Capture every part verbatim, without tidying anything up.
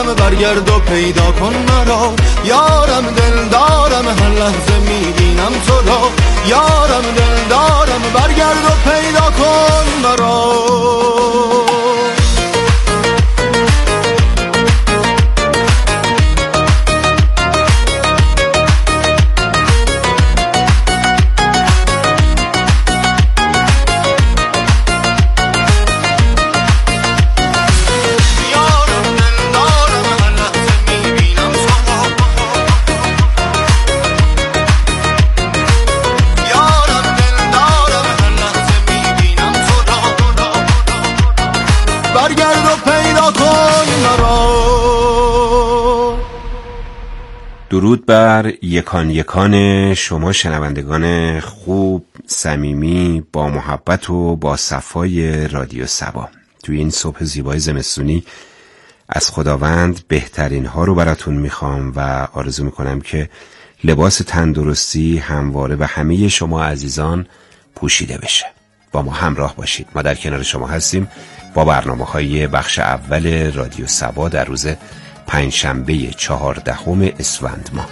دارم برگرد و پیدا کن مرا. یارم دل دارم هر لحظه میبینم تو را. یارم دل دارم برگرد و پیدا کن مرا. درود بر یکان یکان شما شنوندگان خوب، صمیمی، با محبت و با صفای رادیو صبا. توی این صبح زیبای زمستونی از خداوند بهترین ها رو براتون میخوام و آرزو میکنم که لباس تندرستی همواره به همه شما عزیزان پوشیده بشه. با ما همراه باشید. ما در کنار شما هستیم با برنامه‌های بخش اول رادیو صبا در روز پنجشنبه چهاردهم اسفند ماه.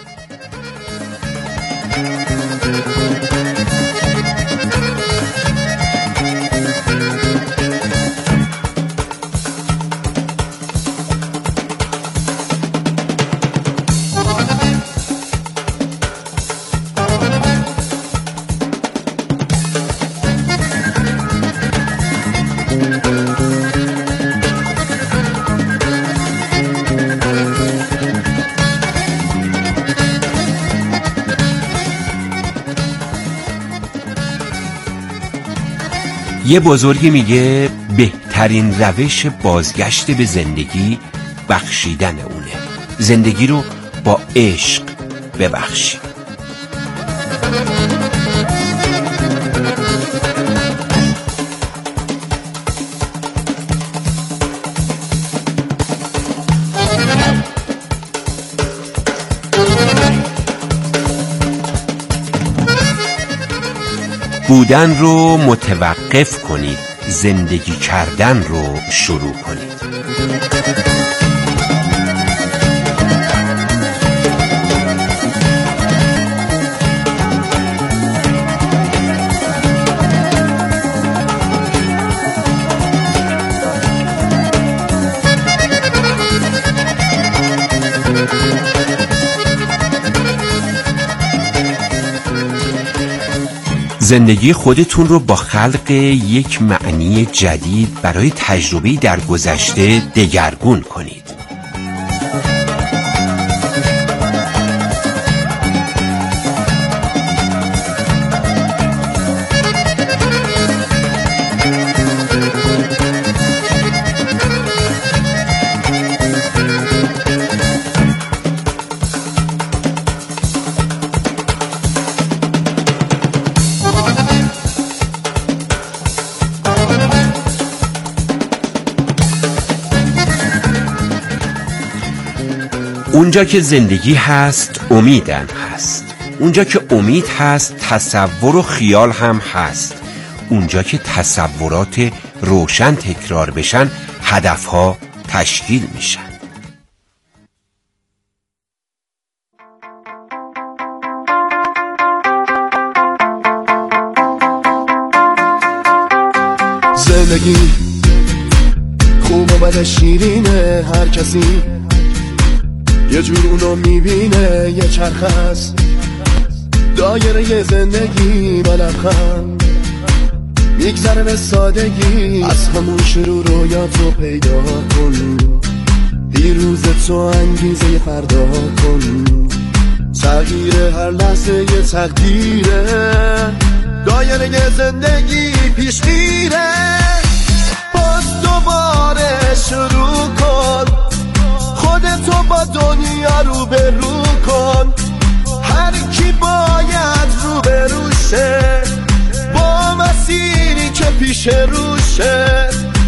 یه بزرگی میگه بهترین روش بازگشت به زندگی بخشیدن اونه. زندگی رو با عشق ببخشی. بودن رو متوقف کنید، زندگی کردن رو شروع کنید. زندگی خودتون رو با خلق یک معنی جدید برای تجربه در گذشته دگرگون کنید. اونجا که زندگی هست امیدم هست. اونجا که امید هست تصور و خیال هم هست. اونجا که تصورات روشن تکرار بشن هدفها تشکیل میشن. زندگی خوب و بد شیرینه، هر کسی یه جور اونو میبینه. یه چرخ هست دایره یه زندگی با لبخند میگذره به سادگی. از همون شروع رویاتو پیدا کن، دیروز تو انگیزه فردا کن. تغییر هر لحظه یه تقدیره، دایره یه زندگی پیش میره. باز دوباره شروع کن، خودتو با دنیا رو به رو کن. هر کی باید رو به روشه، با مسیری که پیش روشه.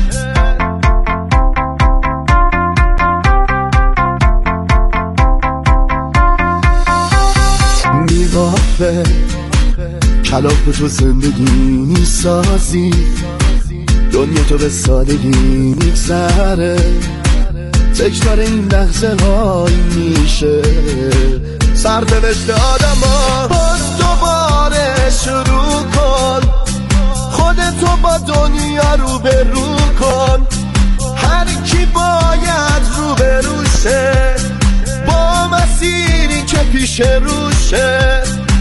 میوافه کلاف تو زندگی میسازی، دنیا تو به سادگی میگذره. تکرار این لحظه های میشه سرنوشت آدم ها. باز دوباره شروع کن، خودتو با دنیا رو به رو کن. هر کی باید رو به روشه با مسیری که پیش روشه.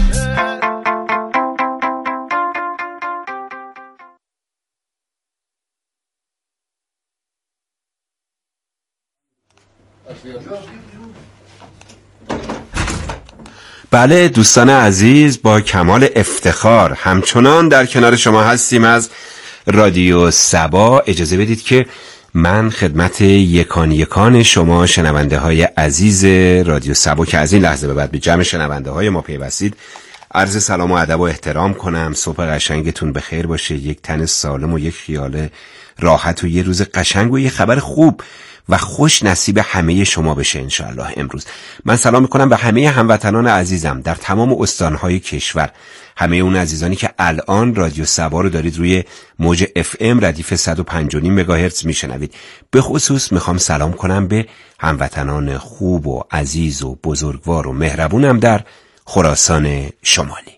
بله دوستان عزیز، با کمال افتخار همچنان در کنار شما هستیم از رادیو سبا. اجازه بدید که من خدمت یکان یکان شما شنونده های عزیز رادیو سبا که از این لحظه به بعد به جمع شنونده های ما پیوستید عرض سلام و ادب و احترام کنم. صبح قشنگتون بخیر باشه، یک تن سالم و یک خیال راحت و یه روز قشنگ و یه خبر خوب و خوش نصیب همه شما بشه انشاءالله. امروز من سلام میکنم به همه هموطنان عزیزم در تمام استانهای کشور، همه اون عزیزانی که الان رادیو سبا رو دارید روی موج اف ام ردیف صد و پنج و نیم مگاهرتز میشنوید. به خصوص میخوام سلام کنم به هموطنان خوب و عزیز و بزرگوار و مهربونم در خراسان شمالی.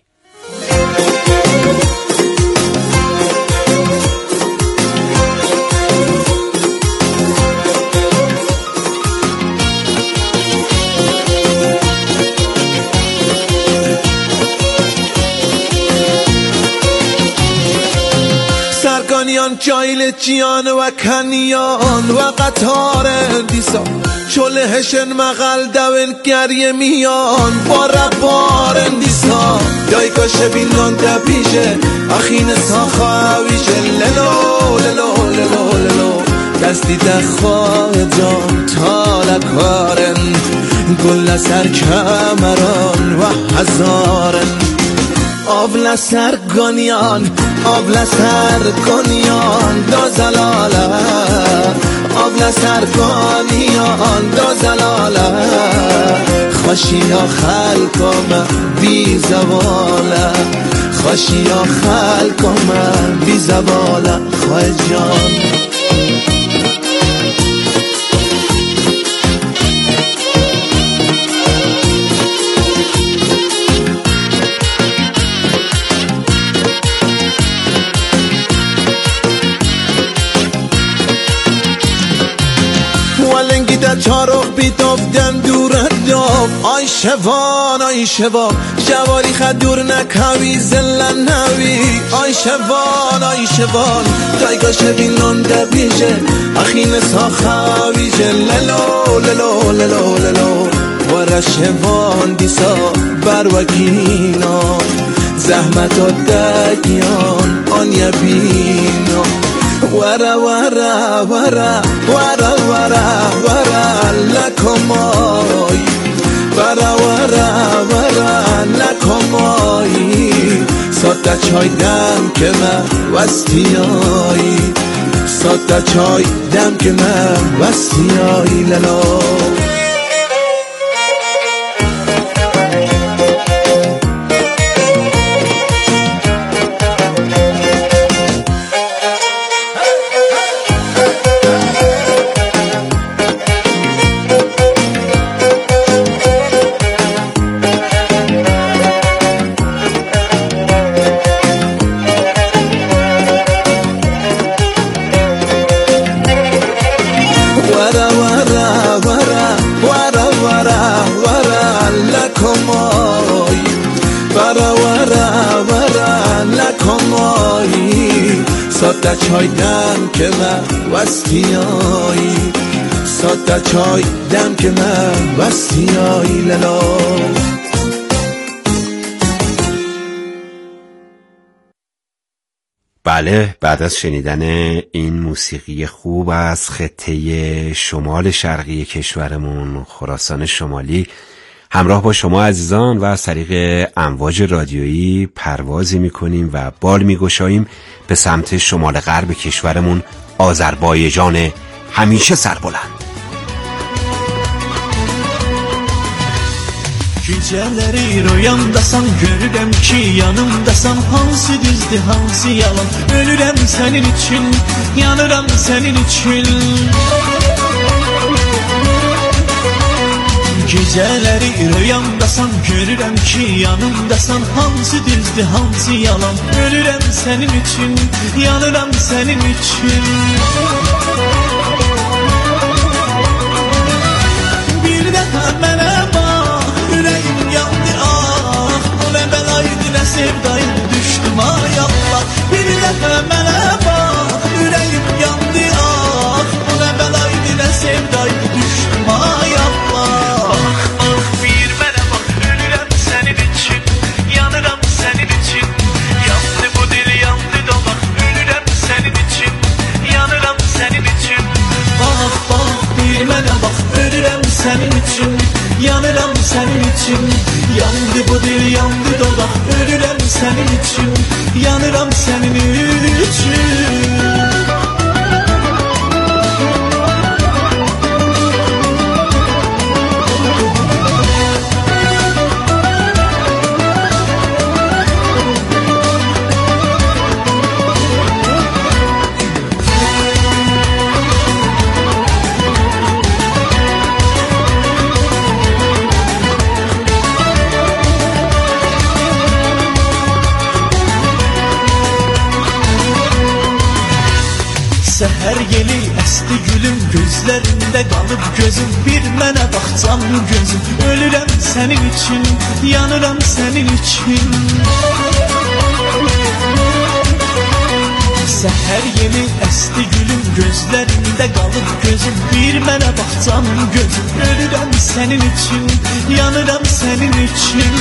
جایل جیان و کنیان و قطار دیسا چله هشن مغل دون گریه میان با ربار دیسا دای کاشه بینان دا پیشه اخین ساخاویشه للو للو للو للو دستی دخواه جان تالکارن گل سر کمران و هزارن آبل سرگانیان آبل سرگانیان دو زلاله آبل سرگانیان دو زلاله خوشیا خلقم بی زواله خوشیا خلقم بی زواله خواه جان. چارخ بیتافتن دور داب آی شوان آی شوان شواری خد دور نکوی زلن نوی آی شوان آی شوان تایگا شوینان دبیجه اخین ساخاویجه للو للو للو للو ورا شوان دیسا بروگینا زحمت و دگیان آن یبینا ورا ورا ورا ورا ورا ورا لکمای ورا ورا ورا لکمای ساتا چای دم که من وستیایی ساتا چای دم که من وستیایی للا ساتا چای دم که من وستیایی ساتا چای دم که من وستیایی للا. بله، بعد از شنیدن این موسیقی خوب از خطه شمال شرقی کشورمون خراسان شمالی، همراه با شما عزیزان و از طریق امواج رادیویی پروازی میکنیم و بال میگشاییم به سمت شمال غرب کشورمون آذربایجان همیشه سربلند. Gecələri rüyamdasan görürəm ki yanımdasan hansı düzdür hansı yalan ölürəm sənin üçün yanıram sənin üçün Gecələri rüyamdasan, görürəm ki yanımdasan. Hansı düzdür, hansı yalan? Ölürəm sənin üçün, yanıram sənin üçün. Bir dəfə mənə bax, ürəyim yandı ah. Bu nə bəlaydı, nə sevdaydı, düşdüm ay Allah. Bir dəfə mənə bax, ürəyim yandı ah. Bu nə bəlaydı, nə sevdaydı, düşdüm ay Allah. Sənin üçün, yanıram sənin üçün. Yandı bu dil, yandı dodaq. Ölürəm sənin üçün, yanıram sənin üçün. Səhər yeli əsti gülüm, gözlərində qalıb gözüm. Bir mənə baxsam gözüm, ölürəm sənin üçün, yanıram sənin üçün. Səhər yeli əsti gülüm, gözlərində qalıb gözüm. Bir mənə baxsam gözüm, ölürəm sənin üçün, yanıram sənin üçün.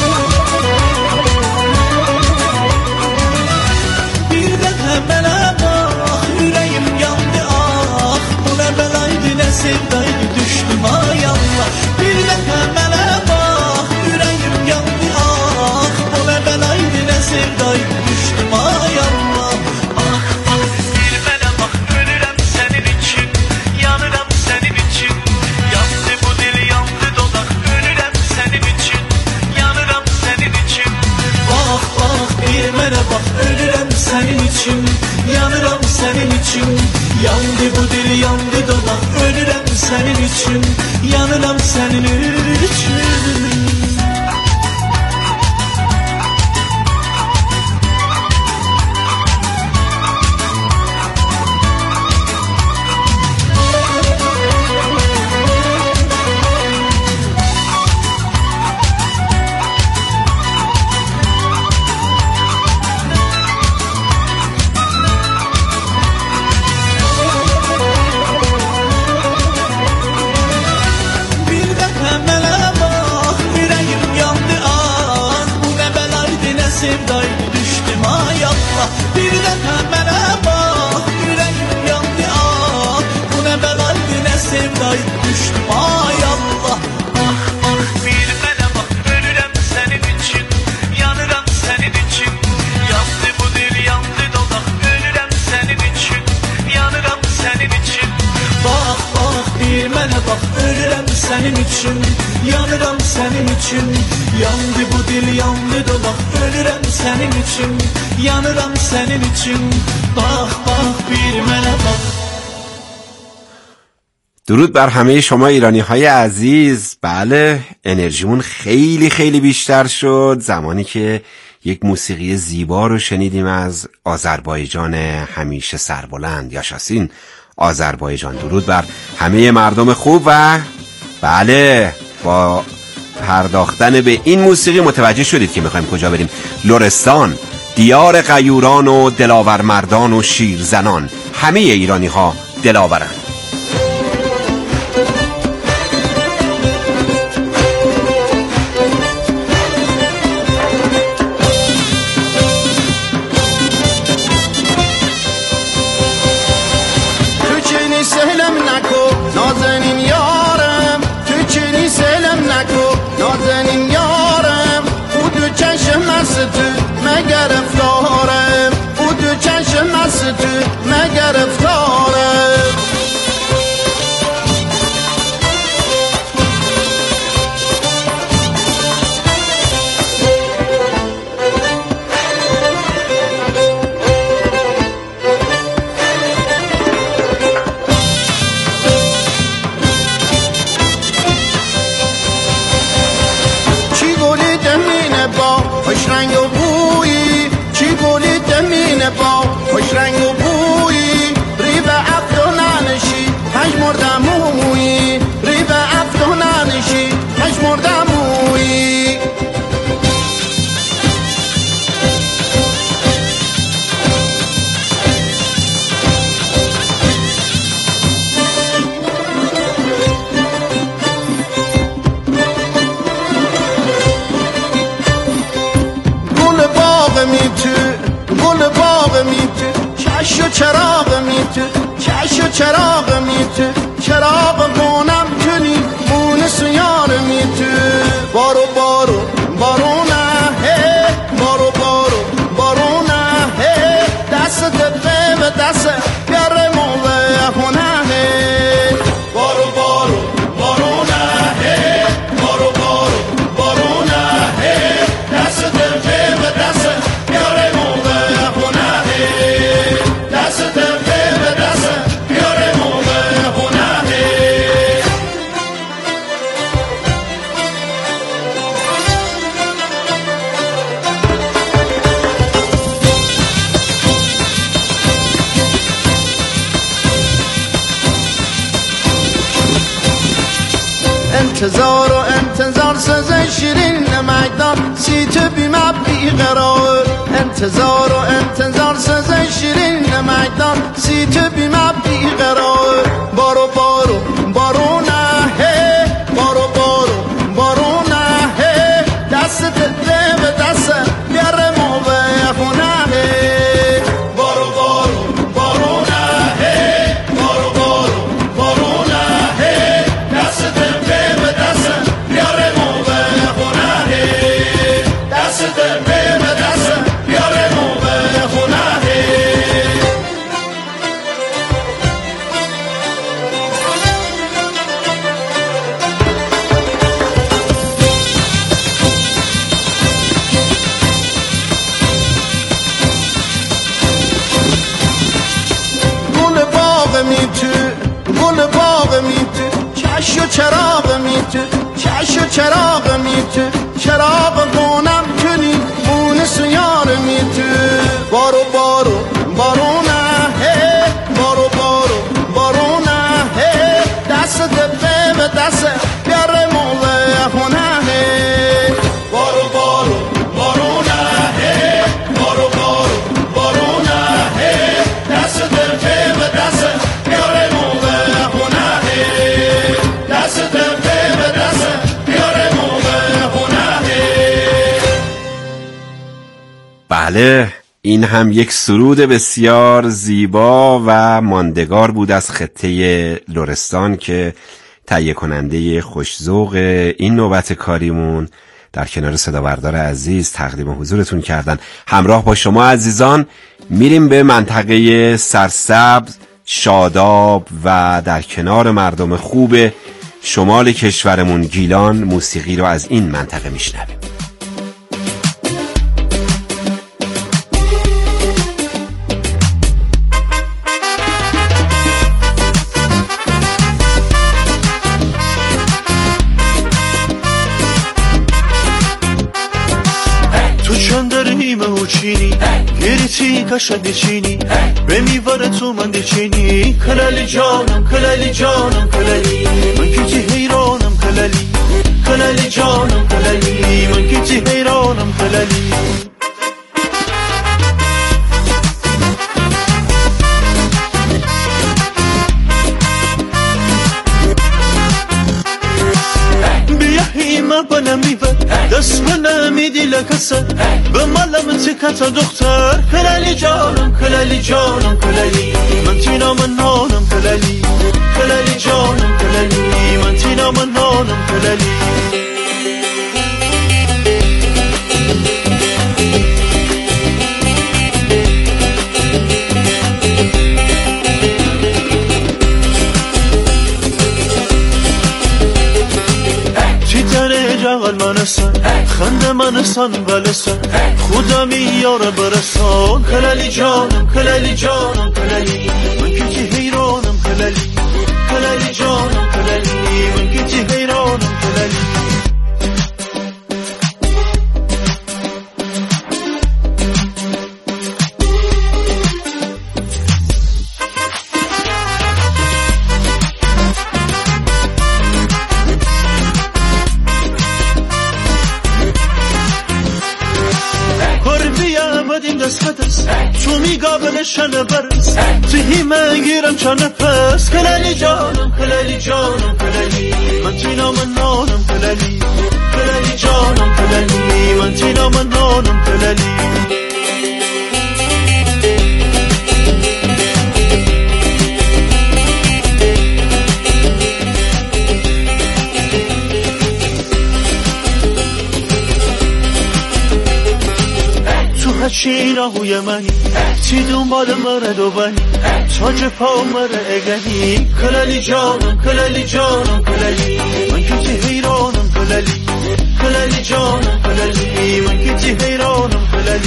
Bir dəfə mənə bax, ürəyim yandı ah. Bu nə bəlaydı, nə sevdaydı, düşdüm ay Allah. Bir dəfə mənə bax, ürəyim yandı ah. Bu nə bəlaydı, nə sevdaydı, düşdüm ay Allah. Ah ah, bir mənə bax, ölürəm sənin üçün, yanıram sənin üçün. Yandı bu dil, yandı dodaq, ölürəm sənin üçün, yanıram sənin üçün. Bax bax, bir mənə bax, ölürəm sənin üçün, yanıram sənin üçün. Yandı bu dil, yandı dodaq, ölürəm sənin üçün, yanıram sənin üçün. Sevdaydı, düşdüm ay Allah. Bir dəfə mənə bax, ürəyim yandı ah. Bu nə bəlaydı, nə sevdaydı, düşdüm ay Allah. Ah ah, bir mənə bax, ölürəm sənin üçün, yanıram sənin üçün. Yandı bu dil, yandı dodaq, ölürəm sənin üçün, yanıram sənin üçün. Bax bax, bir mənə bax, ölürəm sənin üçün, yanıram sənin üçün. Yandı bu dil, yandı dodaq, ölürəm sənin üçün, yanıram sənin üçün. Bax bax, bir mənə bax. درود بر همه شما ایرانی های عزیز. بله، انرژیمون خیلی خیلی بیشتر شد زمانی که یک موسیقی زیبا رو شنیدیم از آذربایجان همیشه سربلند، یاشاسین آذربایجان. درود بر همه مردم خوب. و بله، با پرداختن به این موسیقی متوجه شدید که میخوایم کجا بریم. لرستان، دیار غیوران و دلاور مردان و شیرزنان. همه ایرانی ها دلاورن. مگر افتارم انتظار و انتظار سزه شیرین نمکدار سی تو بیمه بیقرار انتظار و انتظار سزه شیرین نمکدار سی تو بیمه بیقرار بارو بارو بارو نه بارو بارو بارو نه دست ده به دست بیاره موقع خونه بارو بارو بارو نه بارو بارو بارو نه دست ده به دست بیاره موقع خونه دست ده به دست بیاره موقع خونه گل باغ می تو چش و چراغ می تو چش و چراغ می تو چراغ گونم کنی مون سیار می تو بارو بارو بارو نه بارو بارو بارو نه دست دبه به دست بیاره موقع خونه بارو بارو بارو نه بارو بارو بارو نه دست دبه به دست بیاره موقع خونه دست دبه به دست بیاره موقع خونه بله، این هم یک سرود بسیار زیبا و ماندگار بود از خطه لرستان که تهیه کننده خوش‌ذوق این نوبت کاریمون در کنار صدابردار عزیز تقدیم حضورتون کردن. همراه با شما عزیزان میریم به منطقه سرسبز، شاداب و در کنار مردم خوب شمال کشورمون گیلان. موسیقی رو از این منطقه میشنویم. گریتی کشد چینی به میوار تو من دیچینی کلالی جانم کلالی جانم کلالی من کیتی حیرانم کلالی کلالی جانم کلالی من کیتی حیرانم کلالی ما بنا میوه دست من میدی لکسه به مالم تکت دختر کلالی جانم کلالی جانم کلالی من تینا من نانم کلالی کلالی جانم کلالی من تینا من نانم کلالی منسان خنده منسان ولسان خدا میاره برسان کلالی جانم کلالی جانم کلالی من کیتی حیرانم کلالی کلالی جانم کلالی من کیتی حیرانم کلالی تو میگابل شنه برس تهی من گیرم چانه پس کلالی جانم کلالی جانم کلالی من تینا من نانم کلالی کلالی جانم کلالی من تینا من نانم کلالی چی راهوی منی چی دنبال مره دو بنی تاج پا مره اگهی کلالی جانم کلالی جانم کلالی من کیتی حیرانم کلالی کلالی جانم کلالی من کیتی حیرانم کلالی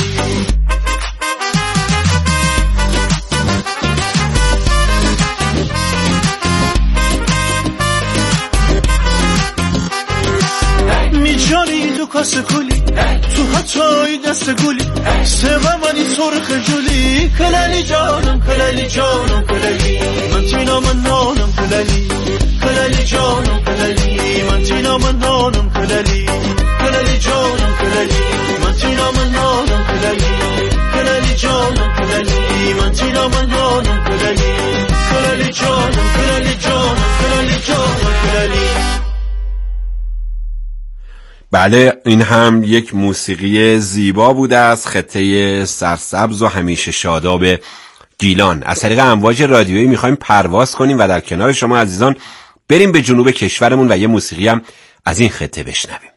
میجانی دو کاس کلی تو حتای دست گلی سوه منی سرخ جولی کلالی جانم کلالی جانم کلالی من تینا من نانم کلالی کلالی جانم کلالی من تینا من نانم کلالی کلالی جانم کلالی من تینا من نانم کلالی کلالی جانم کلالی من تینا من نانم کلالی کلالی جانم کلالی جانم کلالی جانم کلالی. بله این هم یک موسیقی زیبا بوده از خطه سرسبز و همیشه شاداب گیلان. از طریق امواج رادیویی میخوایم پرواز کنیم و در کنار شما عزیزان بریم به جنوب کشورمون و یه موسیقی هم از این خطه بشنویم.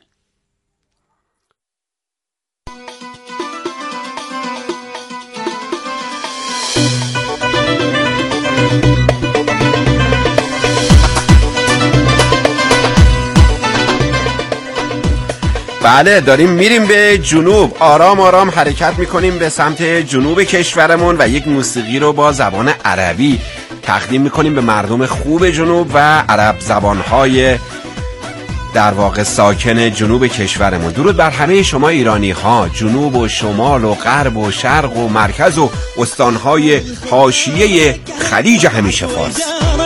بله داریم میریم به جنوب، آرام آرام حرکت میکنیم به سمت جنوب کشورمون و یک موسیقی رو با زبان عربی تقدیم میکنیم به مردم خوب جنوب و عرب زبانهای در واقع ساکن جنوب کشورمون. درود بر همه شما ایرانی ها، جنوب و شمال و غرب و شرق و مرکز و استانهای حاشیه خلیج همیشه فارس.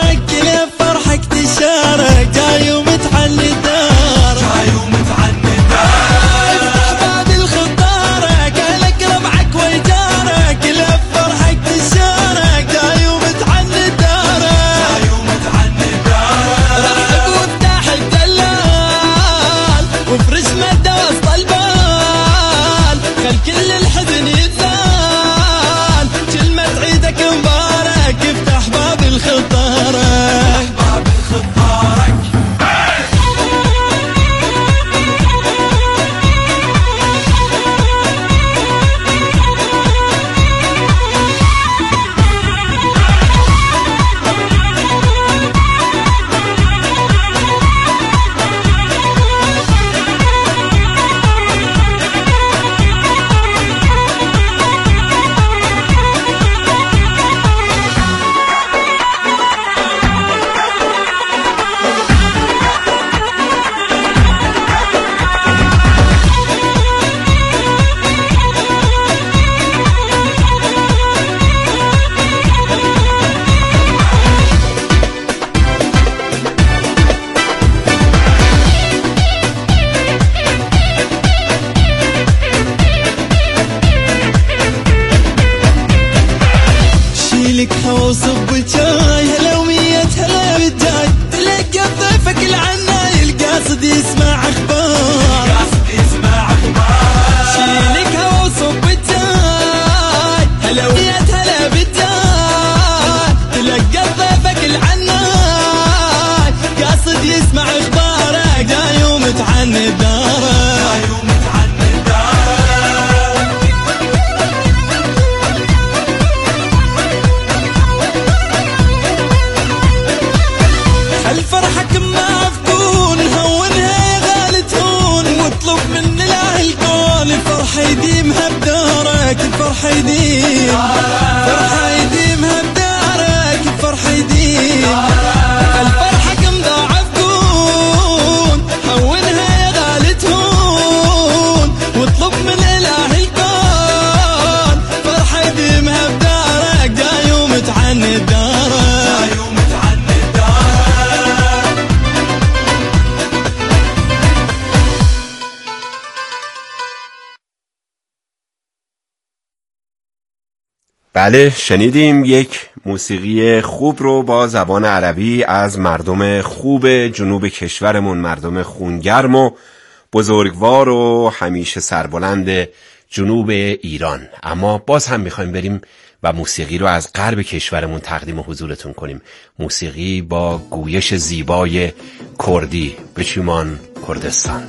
بله شنیدیم یک موسیقی خوب رو با زبان عربی از مردم خوب جنوب کشورمون، مردم خونگرم و بزرگوار و همیشه سربلند جنوب ایران. اما باز هم میخوایم بریم و موسیقی رو از غرب کشورمون تقدیم حضورتون کنیم، موسیقی با گویش زیبای کردی، بچیمان کردستان.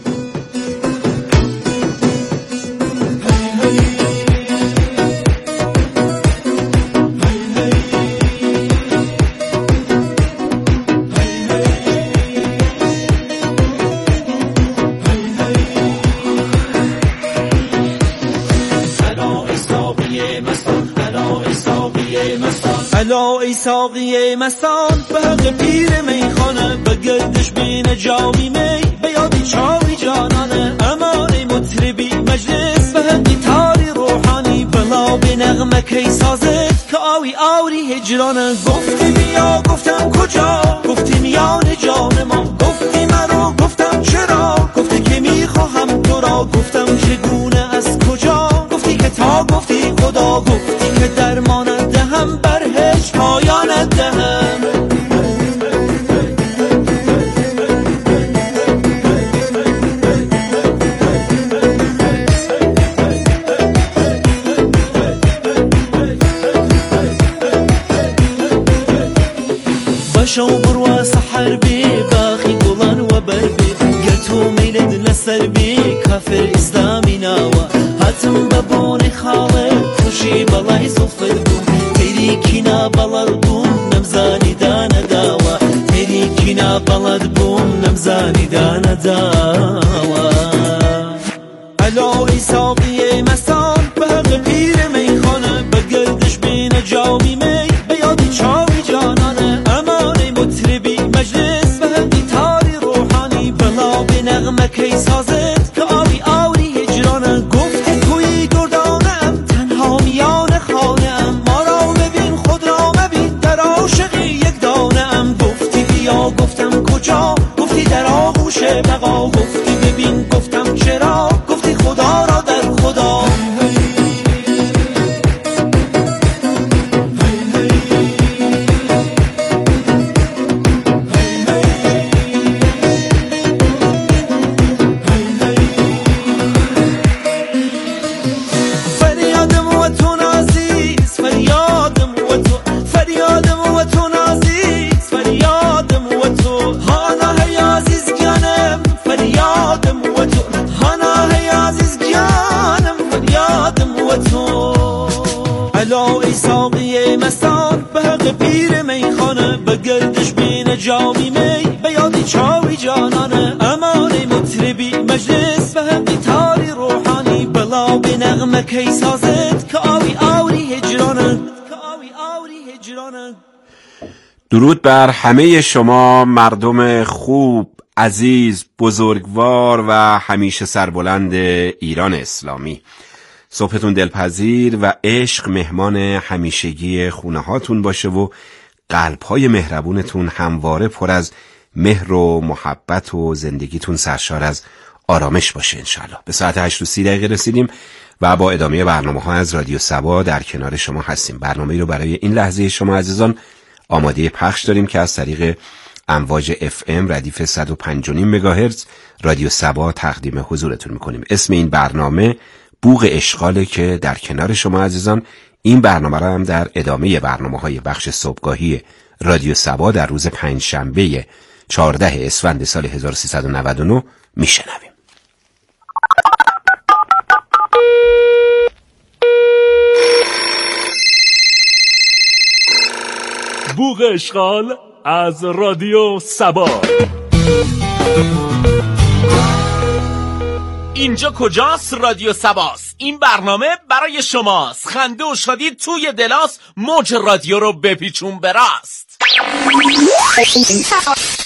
الا ای ساقی مستان به حق پیر میخانه، به گردش بین جامی می به یادی چاوی جانانه. اما ای مطربی مجلس به حقی تاری روحانی، بلا به نغمه کی سازد که آوی آوری هجرانه. گفتی بیا گفتم کجا، گفتی میان جان ما، گفتی منو گفتم خوشی بالای سفر بوم تیری کینا بالال بوم نمزانی دانه داوا تیری کینا بالاد بوم نمزانی دانه داوا علای ساقی مستان به حق پیر میخانه به گردش بین جامی می به یادی چاوی جانانه امانه مطربی مجلس به حقی تاری روحانی بلا به نغمه کی سازد که آبی آوری هجرانه گفته توی گردانم تنها میان خانم ما را ببین خود را مبین در عاشقی یک دانم گفتی بیا گفتم کجا گفتی در آغوش بقا گفتی ببین گفتم چرا گفتی خدا را در خدا علای ساقی مستان به حق پیر میخانه به گردش بین جامی می به یادی چاوی جانانه امانه مطربی مجلس به حقی تاری روحانی بلا به نغمه کی سازد که آوی آوری هجرانه که آوی آوری هجرانه. درود بر همه شما مردم خوب، عزیز، بزرگوار و همیشه سربلند ایران اسلامی. صبحتون دلپذیر و عشق مهمان همیشگی خونه هاتون باشه و قلب‌های مهربونتون همواره پر از مهر و محبت و زندگیتون سرشار از آرامش باشه انشالله. به ساعت هشت و سی دقیقه رسیدیم و با ادامه برنامه ها از رادیو سبا در کنار شما هستیم. برنامه رو برای این لحظه شما عزیزان آماده پخش داریم که از طریق امواج اف ام ردیف صد و پنج و نیم مگاهرتز رادیو سبا تقدیم حضورتون میکنیم. اسم این برنامه بوق اشغاله که در کنار شما عزیزان این برنامه را هم در ادامه برنامه های بخش صبحگاهی رادیو سبا در روز پنج شنبه چهاردهم اسفند سال هزار و سیصد و نود و نه میشنویم. بوق اشغال از رادیو سبا. اینجا کجاست؟ رادیو سباست. این برنامه برای شماست. خنده و شادی توی دلاست. موج رادیو رو بپیچون براست.